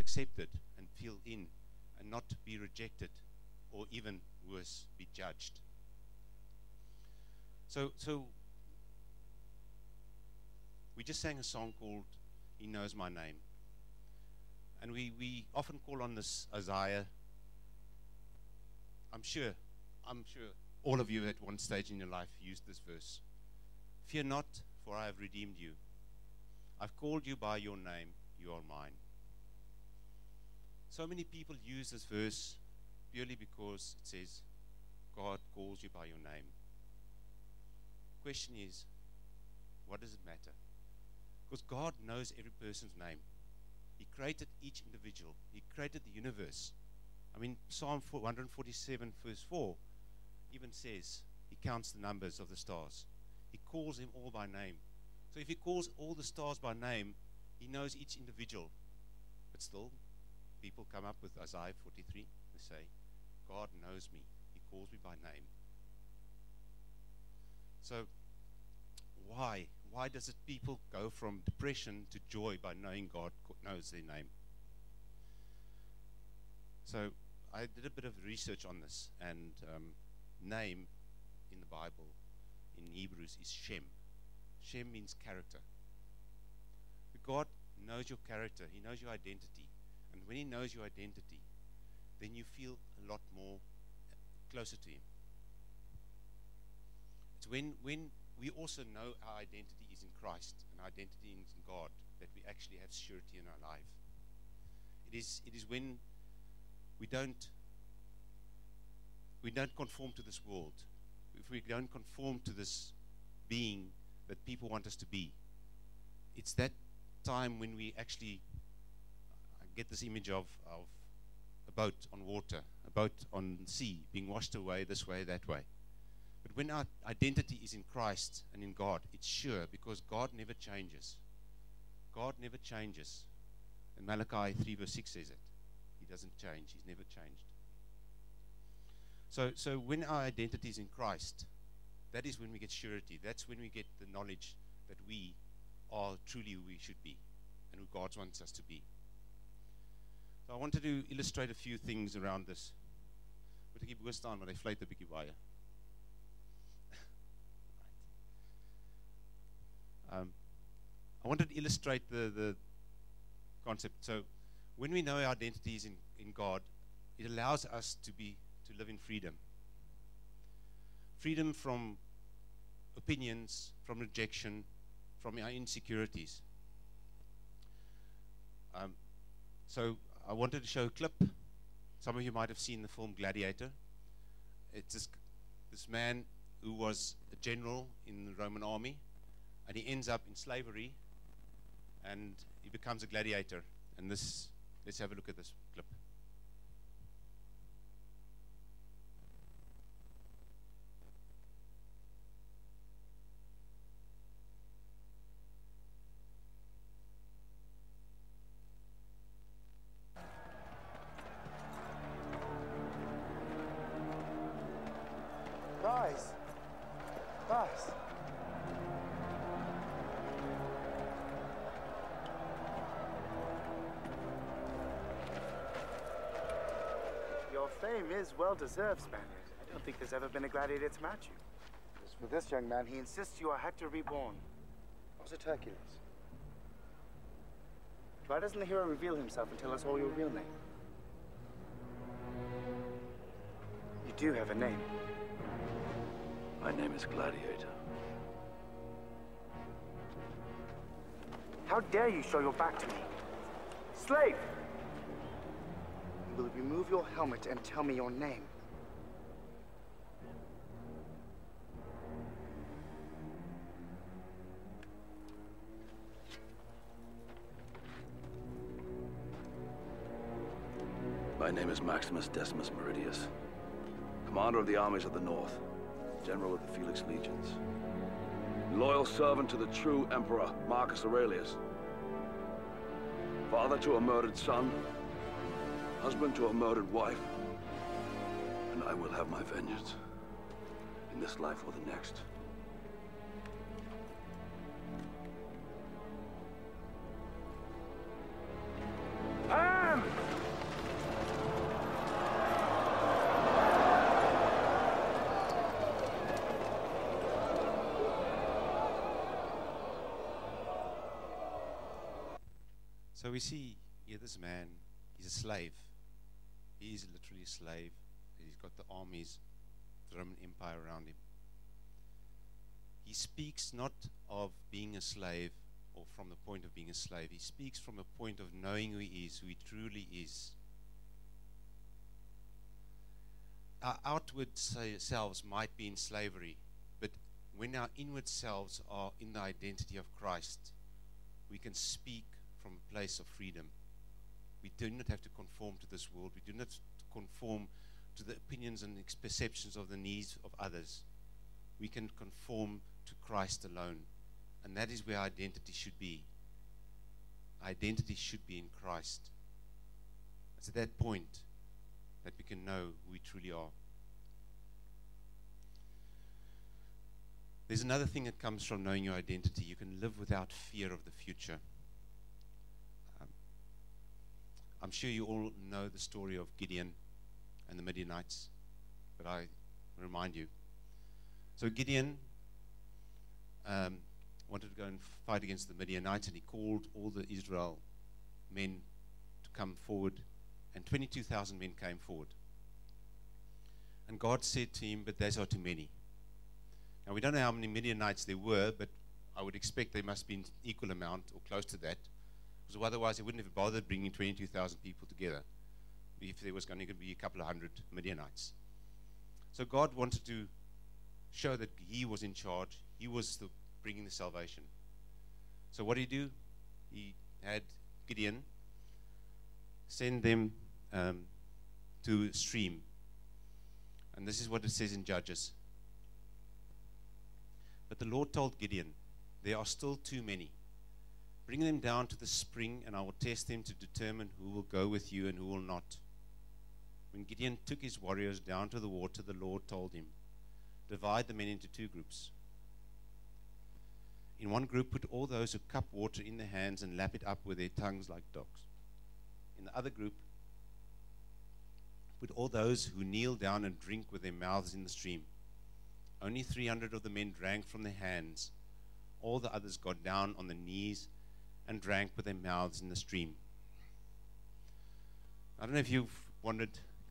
accepted and feel in and not be rejected or even worse, be judged. So we just sang a song called He Knows My Name. And we often call on this Isaiah. I'm sure all of you at one stage in your life used this verse. Fear not, for I have redeemed you. I've called you by your name, you are mine. So many people use this verse purely because it says, God calls you by your name. Question is, what does it matter? Because God knows every person's name. He created each individual. He created the universe. I mean, Psalm 147 verse 4 even says he counts the numbers of the stars. He calls them all by name. So if he calls all the stars by name, he knows each individual. But still, people come up with Isaiah 43. They say, God knows me. He calls me by name. So why? Why does it people go from depression to joy by knowing God knows their name? So I did a bit of research on this, and name in the Bible, in Hebrews, is Shem. Shem means character. God knows your character. He knows your identity. And when he knows your identity, then you feel a lot more closer to him. It's when we also know our identity is in Christ and our identity is in God that we actually have surety in our life. It is when we don't conform to this world. If we don't conform to this being that people want us to be, it's that time when we actually get this image of a boat on water, a boat on sea, being washed away this way, that way. But when our identity is in Christ and in God, it's sure, because God never changes. God never changes. And Malachi 3 verse 6 says it. He doesn't change. He's never changed. So when our identity is in Christ, that is when we get surety. That's when we get the knowledge that we are truly who we should be and who God wants us to be. So I wanted to illustrate a few things around this. Moet ek die bo staan want hy fluit 'n bietjie baie. I wanted to illustrate the concept. So when we know our identity is in God, it allows us to live in freedom. Freedom from opinions, from rejection, from our insecurities. So I wanted to show a clip. Some of you might have seen the film Gladiator. It's this man who was a general in the Roman army, and he ends up in slavery, and he becomes a gladiator. And let's have a look at this clip. Guys. Your fame is well-deserved, Spaniard. I don't think there's ever been a gladiator to match you. As for this young man, he insists you are Hector reborn. Was it Hercules? Why doesn't the hero reveal himself and tell us all your real name? You do have a name. My name is Gladiator. How dare you show your back to me? Slave! You will remove your helmet and tell me your name. My name is Maximus Decimus Meridius, commander of the armies of the North, general of the Felix Legions, loyal servant to the true Emperor Marcus Aurelius, father to a murdered son, husband to a murdered wife, and I will have my vengeance, in this life or the next. Ham! So we see here this man, he's a slave. He is literally a slave. He's got the armies, the Roman Empire around him. He speaks not of being a slave or from the point of being a slave. He speaks from a point of knowing who he is, who he truly is. Our outward selves might be in slavery, but when our inward selves are in the identity of Christ, we can speak from a place of freedom. We do not have to conform to this world. We do not conform to the opinions and perceptions of the needs of others. We can conform to Christ alone. And that is where our identity should be. Our identity should be in Christ. It's at that point that we can know who we truly are. There's another thing that comes from knowing your identity. You can live without fear of the future. I'm sure you all know the story of Gideon and the Midianites, but I remind you. So Gideon wanted to go and fight against the Midianites, and he called all the Israel men to come forward, and 22,000 men came forward. And God said to him, but those are too many. Now, we don't know how many Midianites there were, but I would expect there must be an equal amount or close to that, because otherwise they wouldn't have bothered bringing 22,000 people together if there was going to be a couple of hundred Midianites. So God wanted to show that he was in charge. He was bringing the salvation. So what did he do? He had Gideon send them to a stream. And this is what it says in Judges. But the Lord told Gideon, there are still too many. Bring them down to the spring, and I will test them to determine who will go with you and who will not. When Gideon took his warriors down to the water, the Lord told him, divide the men into two groups. In one group, put all those who cup water in their hands and lap it up with their tongues like dogs. In the other group, put all those who kneel down and drink with their mouths in the stream. Only 300 of the men drank from their hands. All the others got down on their knees and drank with their mouths in the stream. I don't know if you've wondered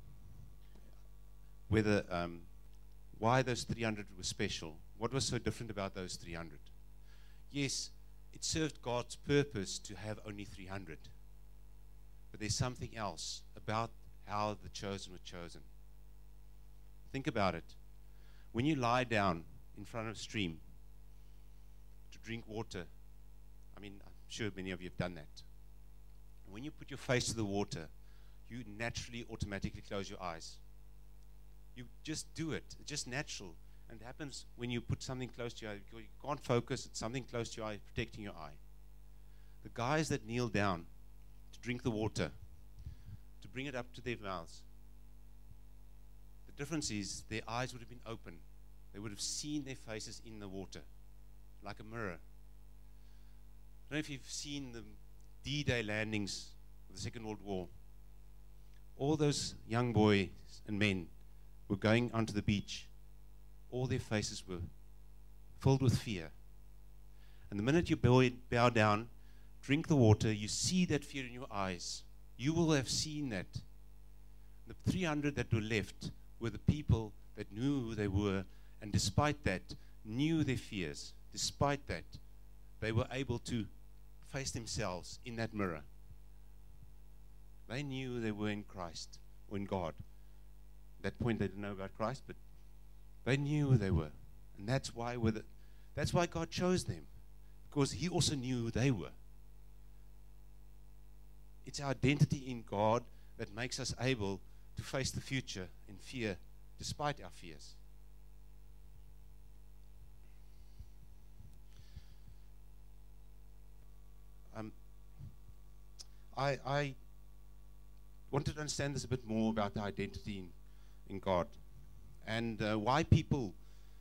whether why those 300 were special. What was so different about those 300? Yes, it served God's purpose to have only 300. But there's something else about how the chosen were chosen. Think about it. When you lie down in front of a stream to drink water, I mean, I'm sure many of you have done that. When you put your face to the water, you naturally, automatically close your eyes. You just do it. It's just natural. And it happens when you put something close to your eye. You can't focus. It's something close to your eye, protecting your eye. The guys that kneel down to drink the water, to bring it up to their mouths, the difference is their eyes would have been open. They would have seen their faces in the water, like a mirror. I don't know if you've seen the D-Day landings of the Second World War. All those young boys and men were going onto the beach. All their faces were filled with fear. And the minute you bow down, drink the water, you see that fear in your eyes. You will have seen that. The 300 that were left were the people that knew who they were, and despite that, knew their fears. Despite that, they were able to face themselves in that mirror. They knew they were in Christ, or in God. At that point, they didn't know about Christ, but they knew who they were. And that's why God chose them, because he also knew who they were. It's our identity in God that makes us able to face the future in fear, despite our fears. I wanted to understand this a bit more about the identity in God, and why people,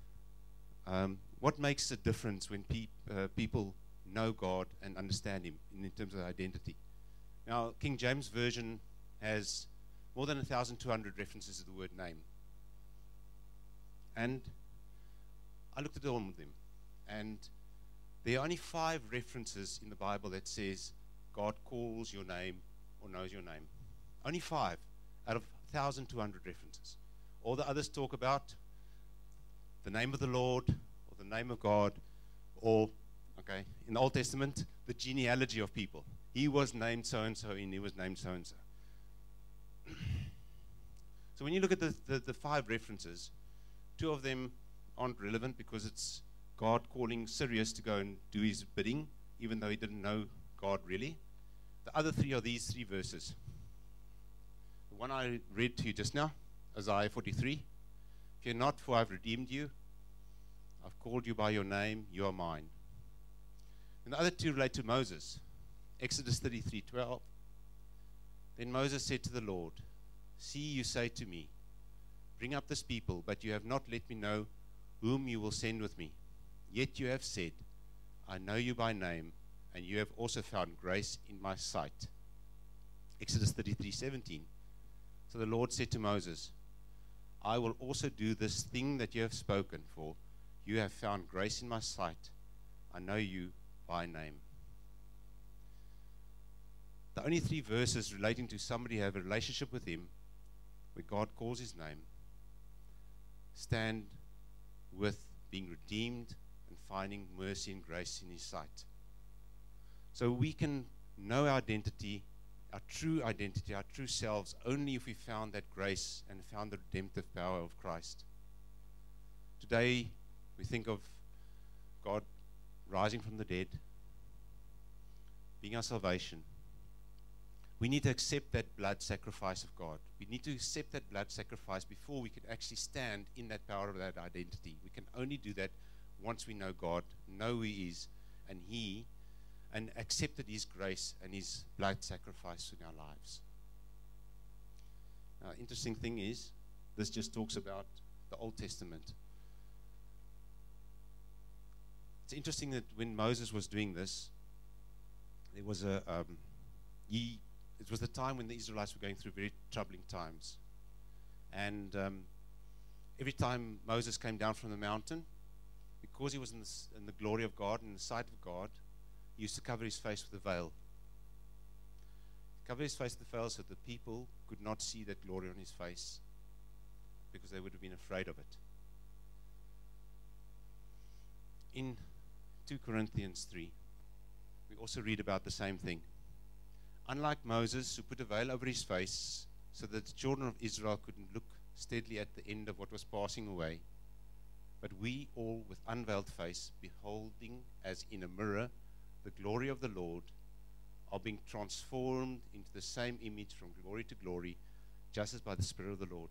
what makes a difference when people know God and understand him in terms of identity. Now, King James Version has more than 1,200 references to the word name. And I looked at all of them, and there are only 5 references in the Bible that says God calls your name or knows your name. Only 5 out of 1,200 references. All the others talk about the name of the Lord or the name of God, or, okay, in the Old Testament, the genealogy of people. He was named so-and-so and he was named so-and-so. So when you look at the 5 references, 2 of them aren't relevant because it's God calling Sirius to go and do his bidding, even though he didn't know God really. The other 3 are these 3 verses. The one I read to you just now, Isaiah 43. Fear not, for I've redeemed you. I've called you by your name, you are mine. And the other 2 relate to Moses. Exodus 33:12. Then Moses said to the Lord, see, you say to me, bring up this people, but you have not let me know whom you will send with me. Yet you have said, I know you by name, and you have also found grace in my sight. Exodus 33:17. So the Lord said to Moses, I will also do this thing that you have spoken, for you have found grace in my sight. I know you by name. The only 3 verses relating to somebody who have a relationship with him, where God calls his name, stand with being redeemed and finding mercy and grace in his sight. So we can know our identity, our true selves, only if we found that grace and found the redemptive power of Christ. Today, we think of God rising from the dead, being our salvation. We need to accept that blood sacrifice of God. We need to accept that blood sacrifice before we can actually stand in that power of that identity. We can only do that once we know God, know who He is, and accepted His grace and His blood sacrifice in our lives. Now, interesting thing is, this just talks about the Old Testament. It's interesting that when Moses was doing this, there was it was the time when the Israelites were going through very troubling times. And every time Moses came down from the mountain, because he was in the glory of God and in the sight of God, he used to cover his face with a veil. Cover his face with a veil so the people could not see that glory on his face, because they would have been afraid of it. In 2 Corinthians 3, we also read about the same thing. Unlike Moses, who put a veil over his face so that the children of Israel couldn't look steadily at the end of what was passing away, but we all with unveiled face, beholding as in a mirror the glory of the Lord, are being transformed into the same image from glory to glory, just as by the Spirit of the Lord.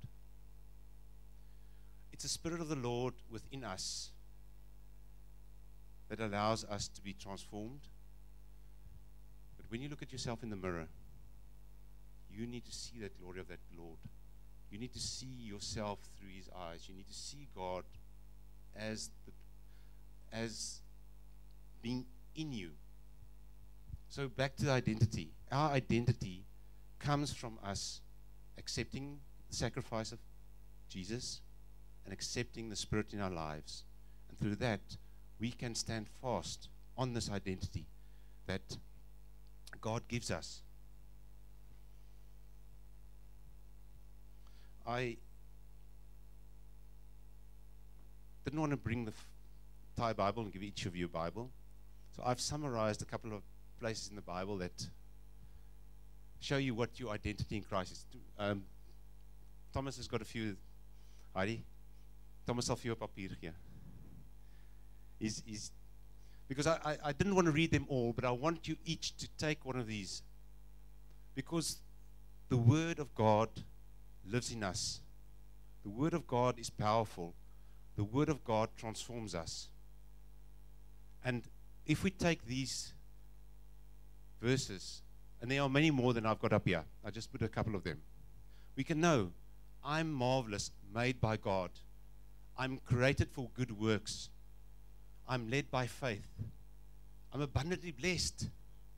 It's the Spirit of the Lord within us that allows us to be transformed. But when you look at yourself in the mirror, you need to see that glory of that Lord. You need to see yourself through His eyes. You need to see God as being in you. So back to the identity. Our identity comes from us accepting the sacrifice of Jesus and accepting the Spirit in our lives. And through that, we can stand fast on this identity that God gives us. I didn't want to bring the Thai Bible and give each of you a Bible. So I've summarized a couple of places in the Bible that show you what your identity in Christ is. Thomas has got a few. Heidi? Thomas sal vir jou papier gee. Because I didn't want to read them all, but I want you each to take one of these. Because the Word of God lives in us. The Word of God is powerful. The Word of God transforms us. And if we take these verses, and there are many more than I've got up here, I just put a couple of them, we can know, I'm marvelous, made by God. I'm created for good works. I'm led by faith. I'm abundantly blessed.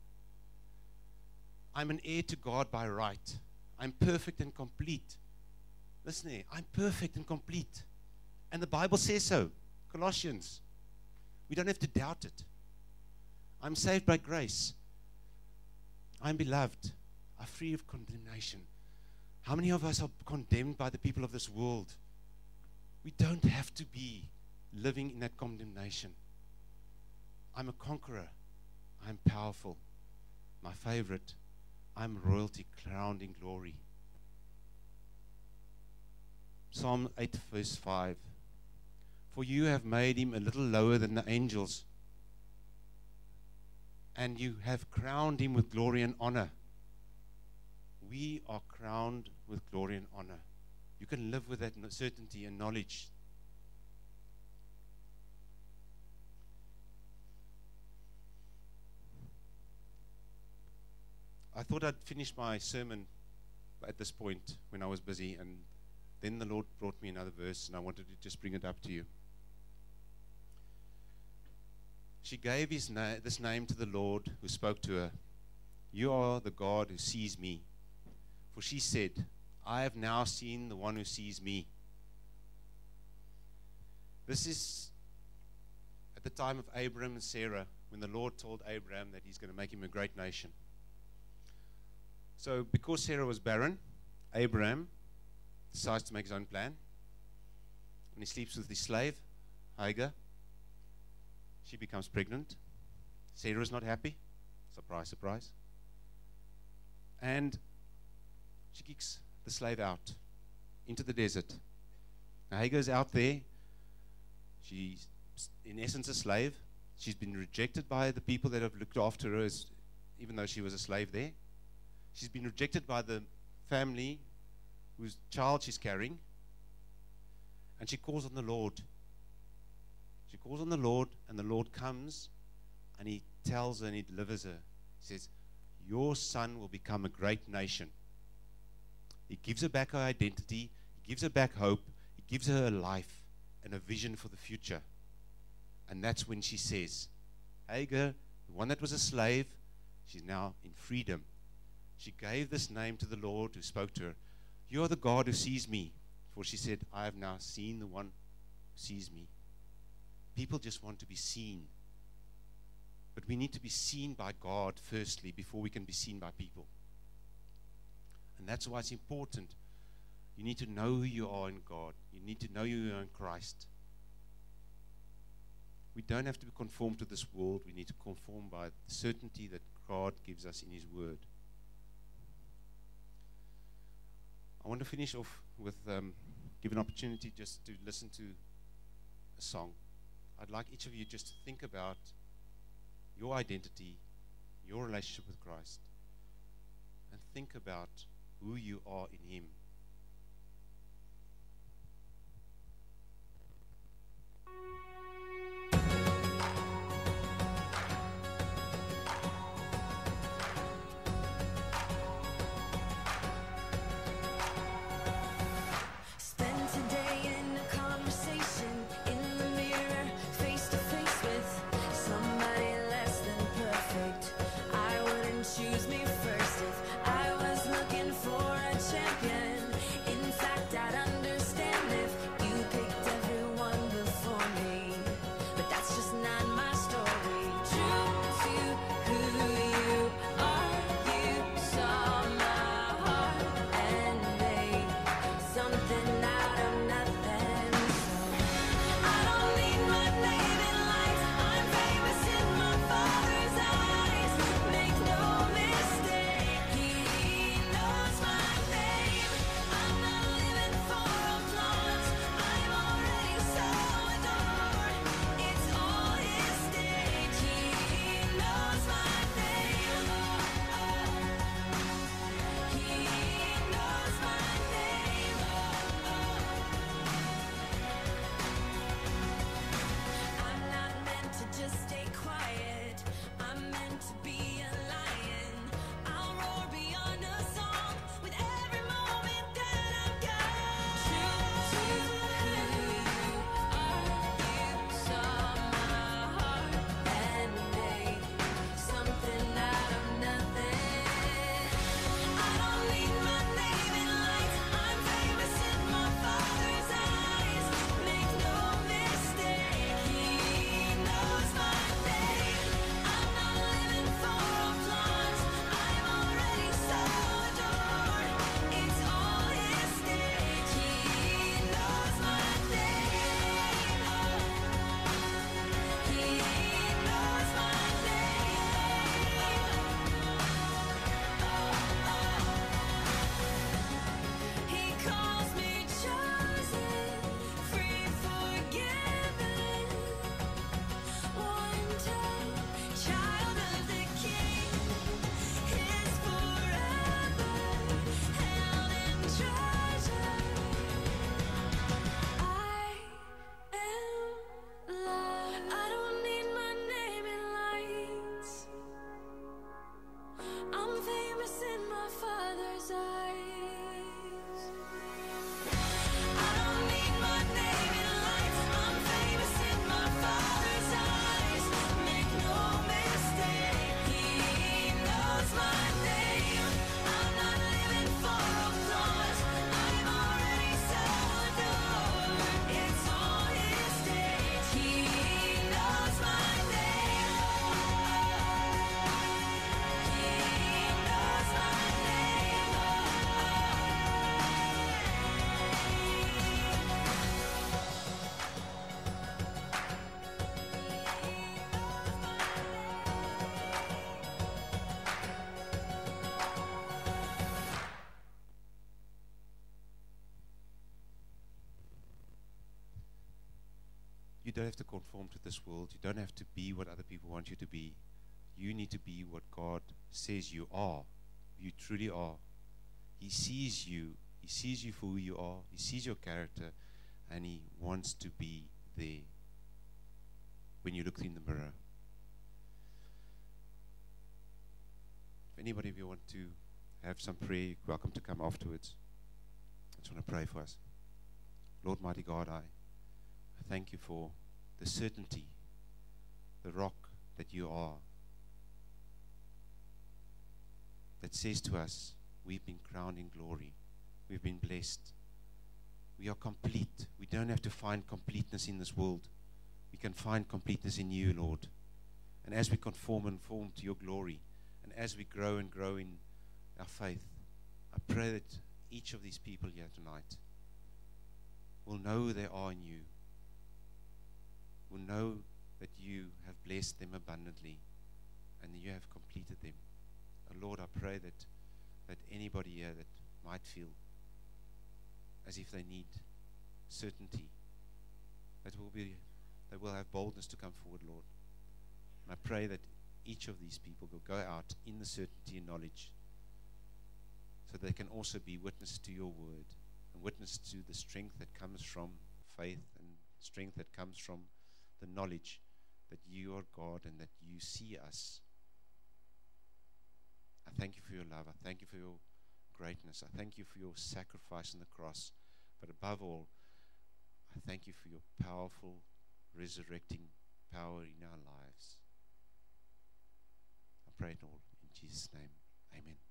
I'm an heir to God by right. I'm perfect and complete. Listen here, I'm perfect and complete. And the Bible says so. Colossians. We don't have to doubt it. I'm saved by grace. I'm beloved. I'm free of condemnation. How many of us are condemned by the people of this world? We don't have to be living in that condemnation. I'm a conqueror. I'm powerful. My favorite, I'm royalty crowned in glory. Psalm 8 verse 5. For you have made him a little lower than the angels, and you have crowned him with glory and honor. We are crowned with glory and honor. You can live with that certainty and knowledge. I thought I'd finish my sermon at this point when I was busy, and then the Lord brought me another verse, and I wanted to just bring it up to you. She gave this name to the Lord who spoke to her. You are the God who sees me. For she said, I have now seen the one who sees me. This is at the time of Abraham and Sarah, when the Lord told Abraham that he's going to make him a great nation. So because Sarah was barren, Abraham decides to make his own plan. And he sleeps with his slave, Hagar. She becomes pregnant. Sarah is not happy. Surprise, surprise. And she kicks the slave out into the desert. Now Hagar's out there. She's in essence a slave. She's been rejected by the people that have looked after her, even though she was a slave there. She's been rejected by the family whose child she's carrying. And she calls on the Lord. She calls on the Lord, and the Lord comes, and he tells her and he delivers her. He says, your son will become a great nation. He gives her back her identity. He gives her back hope. He gives her a life and a vision for the future. And that's when she says, Hagar, the one that was a slave, she's now in freedom. She gave this name to the Lord who spoke to her. You are the God who sees me. For she said, I have now seen the one who sees me. People just want to be seen. But we need to be seen by God firstly before we can be seen by people. And that's why it's important. You need to know who you are in God. You need to know who you are in Christ. We don't have to be conformed to this world. We need to conform by the certainty that God gives us in his word. I want to finish off with give an opportunity just to listen to a song. I'd like each of you just to think about your identity, your relationship with Christ, and think about who you are in him. I'd understand if you picked everyone before me. You don't have to conform to this world. You don't have to be what other people want you to be. You need to be what God says you are. You truly are. He sees you. He sees you for who you are. He sees your character, and He wants to be there when you look in the mirror. If anybody of you want to have some prayer, you're welcome to come afterwards. I just want to pray for us. Lord, mighty God, I thank you for the certainty, the rock that you are, that says to us, we've been crowned in glory. We've been blessed. We are complete. We don't have to find completeness in this world. We can find completeness in you, Lord. And as we conform and form to your glory, and as we grow and grow in our faith, I pray that each of these people here tonight will know who they are in you, will know that you have blessed them abundantly and that you have completed them. Lord, I pray that anybody here that might feel as if they need certainty, that will have boldness to come forward, Lord. And I pray that each of these people will go out in the certainty and knowledge, so they can also be witness to your word and witness to the strength that comes from faith and strength that comes from the knowledge that you are God and that you see us. I thank you for your love. I thank you for your greatness. I thank you for your sacrifice on the cross. But above all, I thank you for your powerful, resurrecting power in our lives. I pray it all in Jesus' name. Amen.